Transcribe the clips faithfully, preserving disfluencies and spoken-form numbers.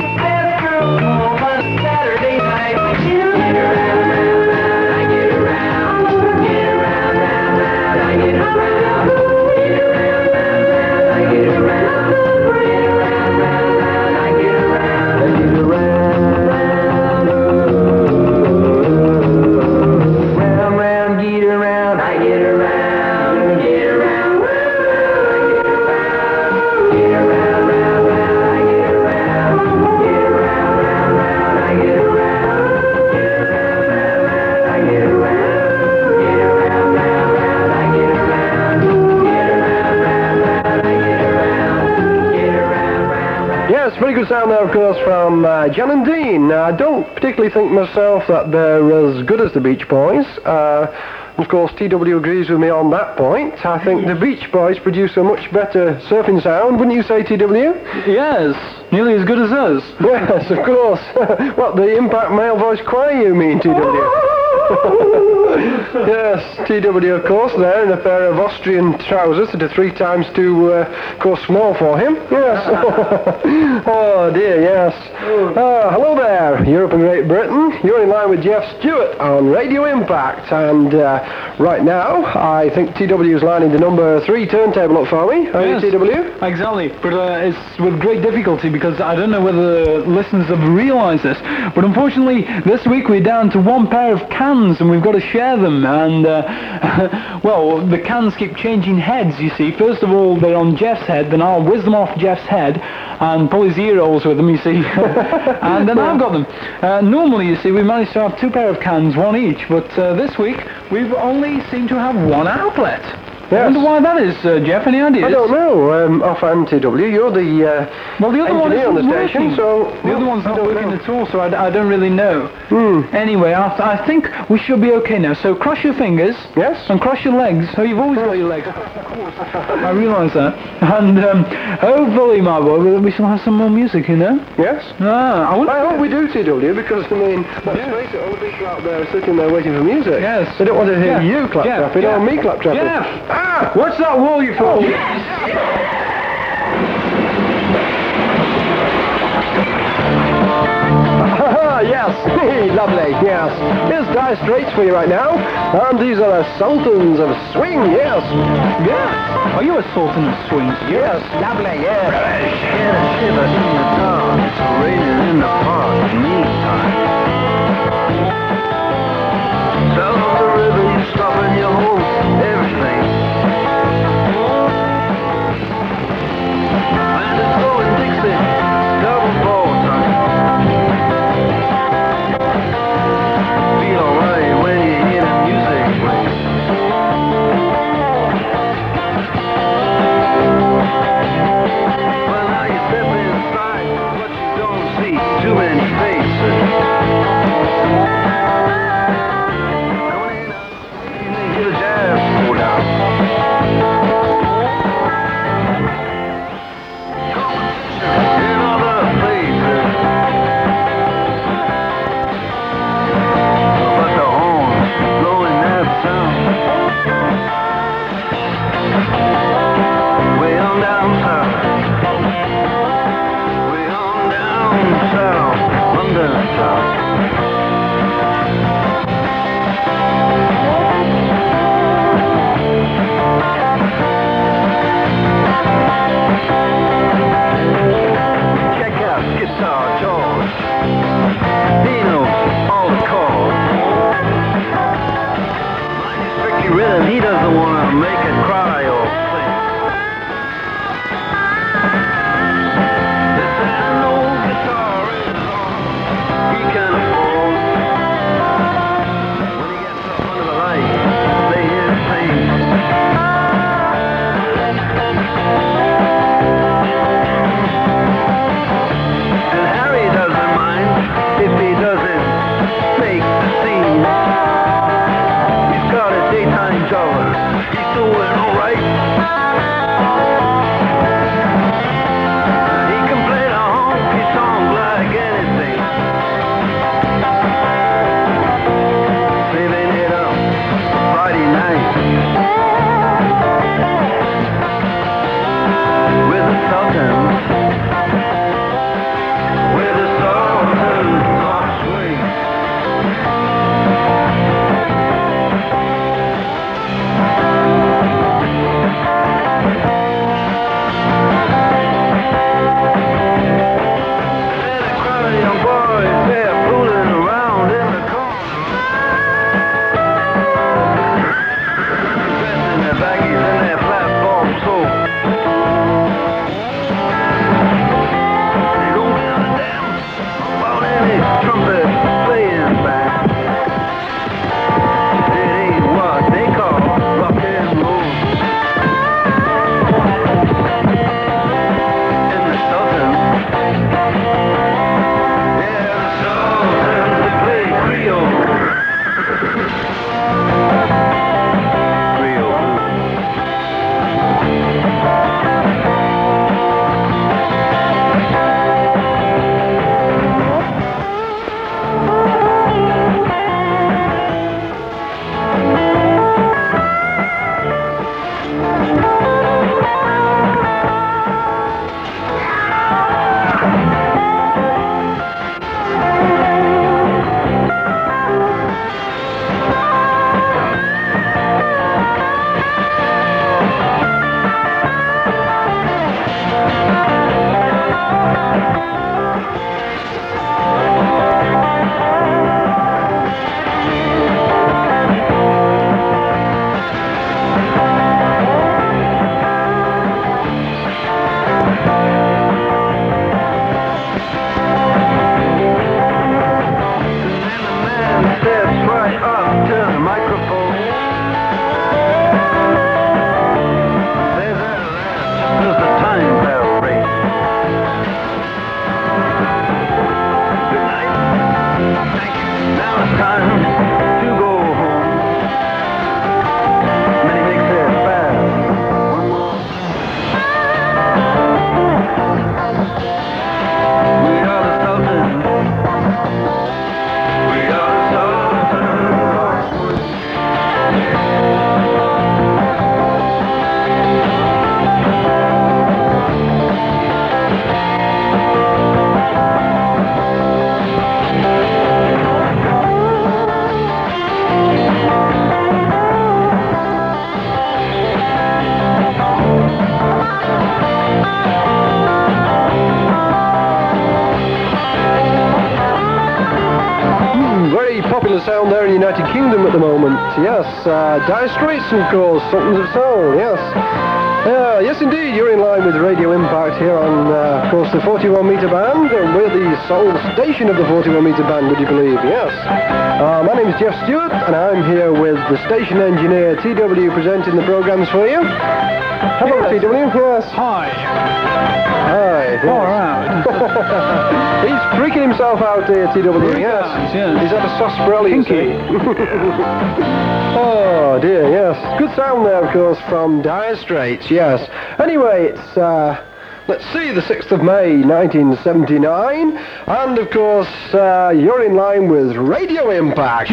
Very good sound there, of course, from uh, Jan and Dean. I don't particularly think myself that they're as good as the Beach Boys. Uh, of course, T W agrees with me on that point. I think the Beach Boys produce a much better surfing sound, wouldn't you say, T W? Yes, nearly as good as us. Yes, of course. What, the Impact Male Voice Choir, you mean, T W? Yes, T W, of course, there in a pair of Austrian trousers that are three times too, uh, of course, small for him. Yes. Oh, dear, yes. Uh, hello there, Europe and Great Britain. You're in line with Jeff Stewart on Radio Impact. And uh, right now, I think T W is lining the number three turntable up for me. Are Yes, you, T W? Exactly, but uh, it's with great difficulty because I don't know whether the listeners have realised this, but unfortunately this week we're down to one pair of cans and we've got to share them, and uh, well, the cans keep changing heads, you see. First of all, they're on Jeff's head, then I'll whiz them off Jeff's head and pull his ear holes with them, you see. And then I've got them. Uh, normally, you see, we manage to have two pair of cans, one each, but uh, this week we've only seemed to have one outlet. Yes. I wonder why that is, uh, Jeff. Any ideas? I don't know. Um, offhand, T W, you're the uh, Well, the other one engineer isn't on the station, working. so The other one's I not don't working know. at all, so I, d- I don't really know. Hmm. Anyway, I, I think we should be okay now. So cross your fingers. Yes. And cross your legs. Oh, you've always got your legs. Of course. I realise that. And um, hopefully, my boy, we shall have some more music, you know? Yes. Ah, I wonder... I hope we do, T W, because, I mean, let's face it, all the people out there are sitting there waiting for music. Yes. They don't want to hear Yeah. you clap-trapping Yeah. or me clap-trapping. Yeah. Ah! What's that wall you for? Yes, lovely, yes. Here's Dire Straits for you right now, and these are the Sultans of Swing, yes. Yes. Are you a sultan of swings? Yes, lovely, yes. Get a shiver in the dark. It's raining in the park. Meantime, south of the river, you stop and you hold everything. And it's going Dixie, double ball time. Feel alright when you hear the music play. Well, now you step inside, but you don't see too many faces. Now when you know, you hear the jazz go down. In other places, but the horns blowing that sound. Way on down south, way on down south, London town. Check out Guitar George. He knows all the chords. Like his tricky rhythm, he doesn't want to make it cry or sing. This an old guitar is on. He can afford popular sound there in the United Kingdom at the moment. Yes, uh, Dire Straits, of course, Sultans of Soul, yes. Uh, yes, indeed, you're in line with Radio Impact here on, uh, of course, the forty-one meter band. And we're the sole station of the forty-one meter band, would you believe? Yes. Uh, my name is Jeff Stewart, and I'm here with the station engineer, T W, presenting the programs for you. Hello, Yes. T W. Yes. Hi. Hi. Yes. All right. He's freaking himself out here, T W. He Yes. does, yes. He's had a sarsaparilla, you Kinky. see. Oh dear, yes. Good sound there, of course, from Dire Straits, yes. Anyway, it's, uh, let's see, the sixth of May, nineteen seventy-nine. And, of course, uh, you're in line with Radio Impact.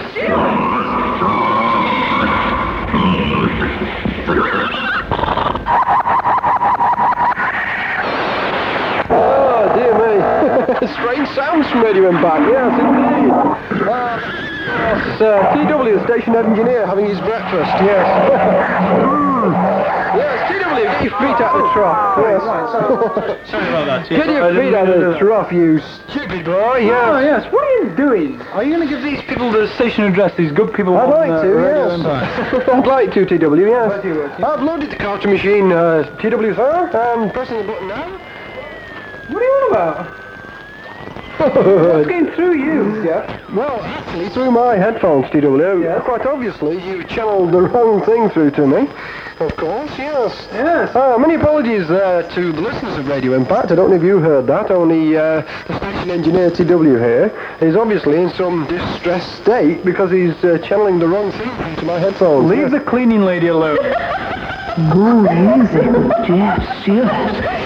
Oh, dear me. Strange sounds from Radio Impact, yes, indeed. Uh, yes, uh, T W, the station engineer, having his breakfast, yes. Mm. Yes, T W, get your feet out of the trough, yes. Sorry about that. Get your feet out of the trough, you stupid boy, Oh, yes. yes. What are you doing? Are you going to give these people the station address, these good people? I'd on, like uh, to, Radio yes. Impact? I'd like to, T W, yes. Would you, would you? I've loaded the cartridge machine, uh, T W, sir. I'm pressing the button now. What are you on about? What's going through you? Yeah. Well, actually, through my headphones, T W. Yeah. Quite obviously, you channeled the wrong thing through to me. Of course, yes. Yes. Uh, many apologies uh, to the listeners of Radio Impact. I don't know if you heard that. Only uh, the station engineer, T W, here is obviously in some distressed state because he's uh, channeling the wrong thing into my headphones. Leave Yes. the cleaning lady alone. Go easy with Jeff Stewart.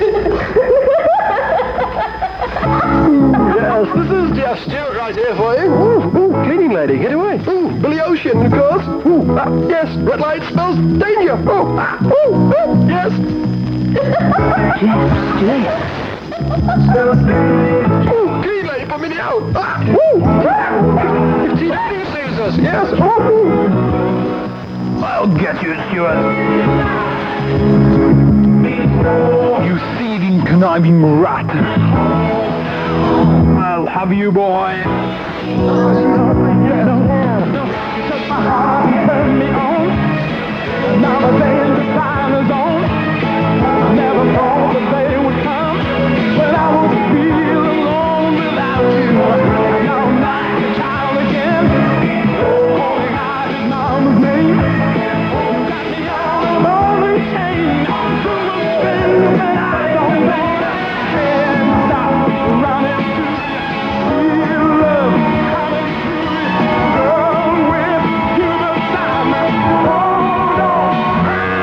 Yes, this is Jeff Stewart right here for you. Ooh, ooh, cleaning lady, get away. Ooh, Billy Ocean, of course. Ooh, ah, yes, red light spells danger. Ooh, ah, ooh, ooh, yes. Jeff Stewart. Ooh, cleaning lady, put me down. Ah, ooh, ah. If T W sees us, yes. Ooh. I'll get you, Stuart. You thieving, conniving rat. I'll have you, boy. Now the day the time is on. I never thought the day would come when I would feel alone without you. Now I'm like a child again, calling out his mama's name. You got me on a lonely chain, through a spin that I don't want. Can't stop running to you. Feel love coming through you. Girl, with you beside me. Hold on.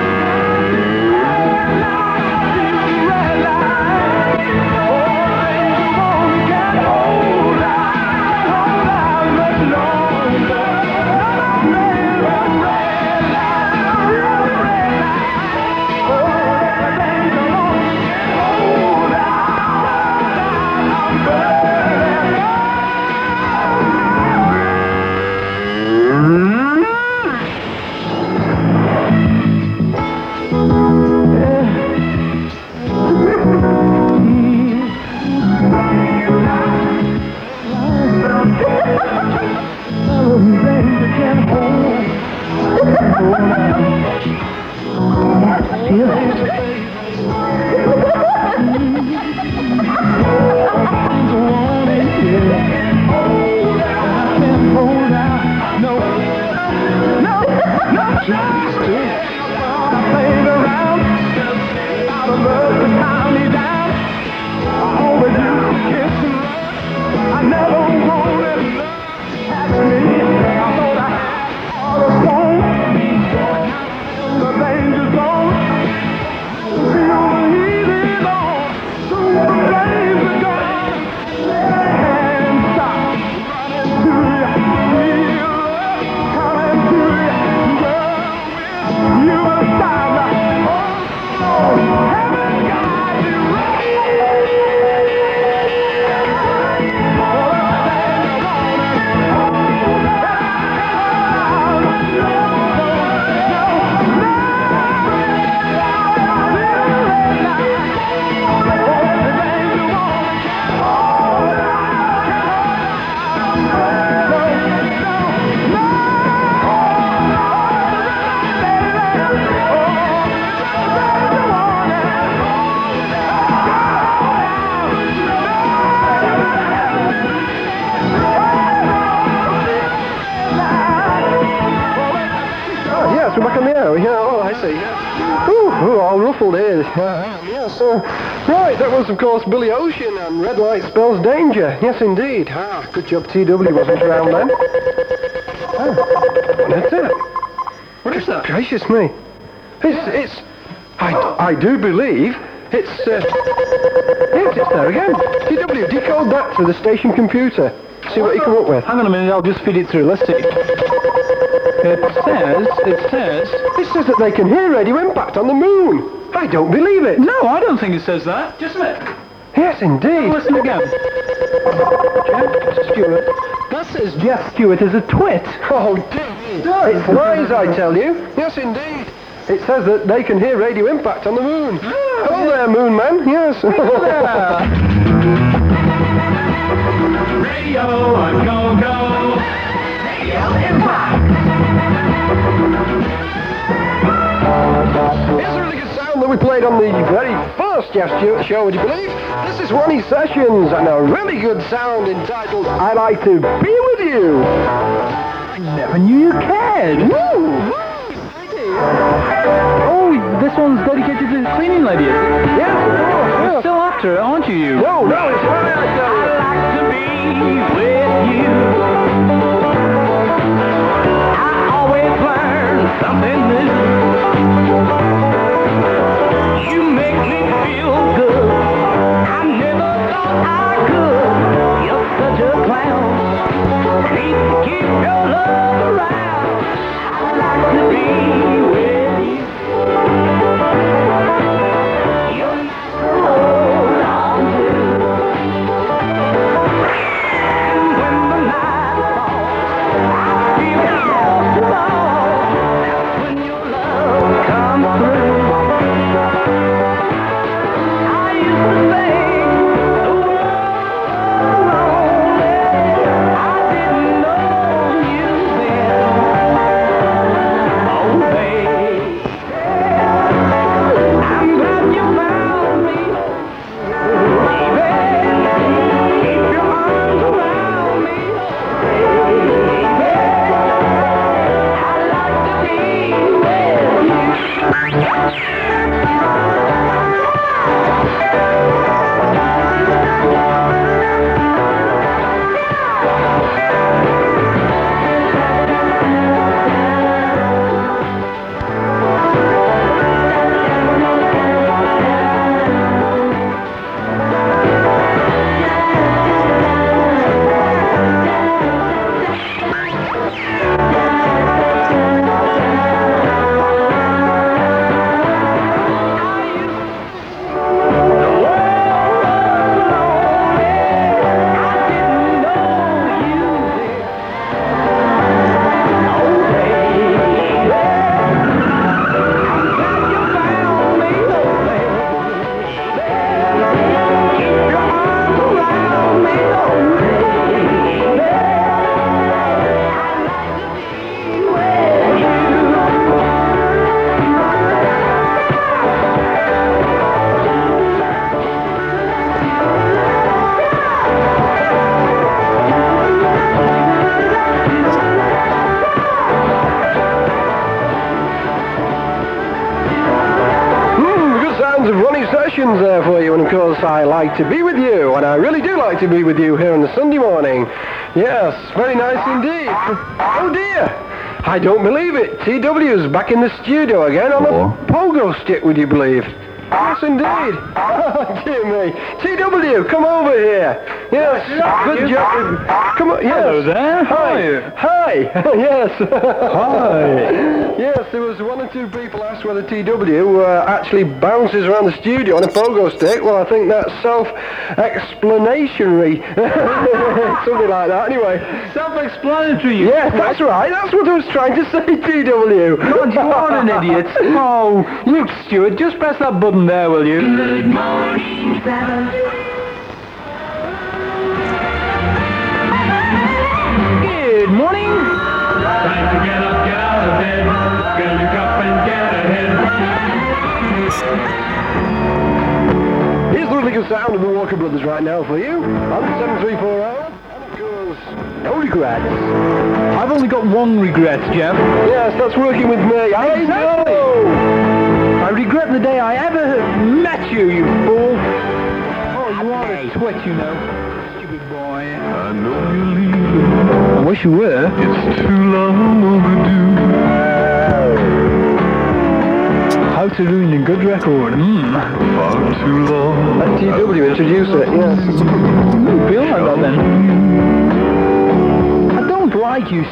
Yeah. Ooh, ooh, all ruffled here. Uh, yes. Uh, right, that was, of course, Billy Ocean and Red Light Spells Danger. Yes, indeed. Ah, good job T W wasn't around then. Oh, that's it. What is that? Gracious me. It's, it's, I, I do believe it's, uh, yes, it's there again. T W, decode that through the station computer. See what you come up with. Hang on a minute, I'll just feed it through. Let's see. It says, it says... It says that they can hear radio impact on the moon. I don't believe it. No, I don't think it says that. Just a minute. Yes, indeed. Listen again. Jeff Stewart. That says Jeff Stewart is a twit. Oh, dear. It's lies, I tell you. Yes, indeed. It says that they can hear radio impact on the moon. Oh, Hello there, moon man. Yes. Radio on go go. Radio impact. Here's a really good sound that we played on the very first Jeff Stewart show, would you believe? This is Ronnie Sessions and a really good sound entitled I Like to Be With You. I never knew you cared. Woo! Oh, this one's dedicated to the cleaning lady, is it? Yes, of course, yes. Still after it, aren't you? you? No, no, it's Ronnie, I tell you. I like to be with you. I always learn something new. You make me feel good. I never thought I could. You're such a clown. Keep, keep your love around. I like to be with you. You're not to hold on to. And when the night falls, I feel left alone. That's when your love comes through. I used to think the world was lonely. I didn't know you then. Oh, baby, I'm glad you found me. Baby, keep your arms around me. Baby, I like to be with you. There for you, and of course I like to be with you, and I really do like to be with you here on the Sunday morning. Yes, very nice indeed. Oh dear, I don't believe it. T W's back in the studio again on a pogo stick, would you believe? Yes, indeed. Oh, dear me. T W, come over here. Yes, good job. Come on, yes. Hello there. How Hi. are you? Hi. Yes. Hi. Yes, there was one or two people asked whether T W uh, actually bounces around the studio on a pogo stick. Well, I think that's self-explanatory. Something like that, anyway. Self-explanatory. You. Yes, that's right. That's what I was trying to say, T W. God, you are an idiot. Oh, look, Stuart, just press that button there, will you? Good morning, Santa. Good morning. Time to get up, get out of bed. Gonna look up and get ahead. Here's the really good sound of the Walker Brothers right now for you on seven three four zero. And of course, no regrets. I've only got one regret, Jeff. Yes, that's working with me. I Exactly. know. the day I ever met you, you fool. Oh, you are a twit, you know. Stupid boy. I know you're leaving. I wish you were. It's too long overdue. How to ruin a good record. Hmm. Far too long. Let T W introduce it, yes. Feel like that then. I don't like you